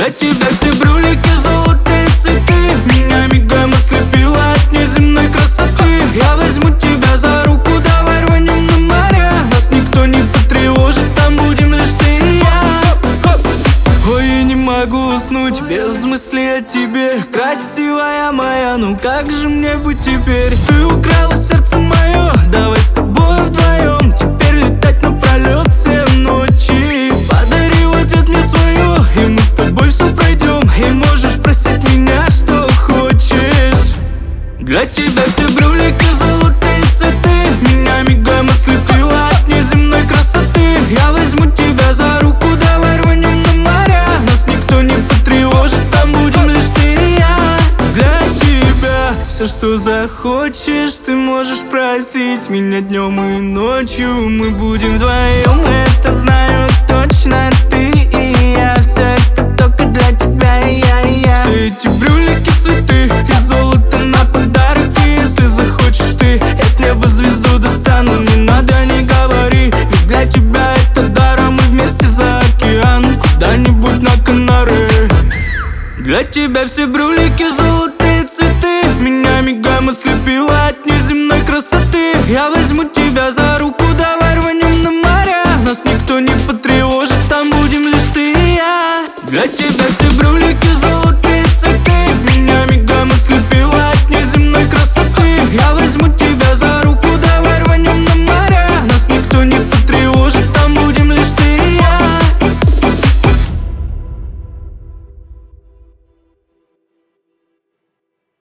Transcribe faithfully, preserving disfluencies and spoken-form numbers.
Для тебя все брюлики, золотые цветы. Меня мигом ослепило от неземной красоты. Я возьму тебя за руку, давай рванем на море. Нас никто не потревожит, там будем лишь ты и я. Ой, я не могу уснуть без мысли о тебе. Красивая моя, ну как же мне быть теперь? Ты украла сердце мое, давай с тобой вдвоем теперь летать напролет все ночи. Подари в ответ мне свое, и мы с тобой все пройдем. И можешь просить меня, что хочешь. Для тебя все брюлики, золотые цветы. Меня мигом ослепило от неземной красоты. Я возьму тебя за руку, давай рванем на море. Нас никто не потревожит, там будем лишь ты и я. Для тебя все, что захочешь, ты можешь просить меня днем и ночью. Мы будем вдвоем, это знаю точно. Ты и я, все это только для тебя и я, и я. Все эти брюлики, цветы и золото на подарок. И если захочешь ты, я с неба звезду достану. Не надо, не говори, ведь для тебя это дар. А мы вместе за океан, куда-нибудь на Канары. Для тебя все брюлики, золотые цветы. Меня мигом ослепило от неземной красоты. Я возьму тебя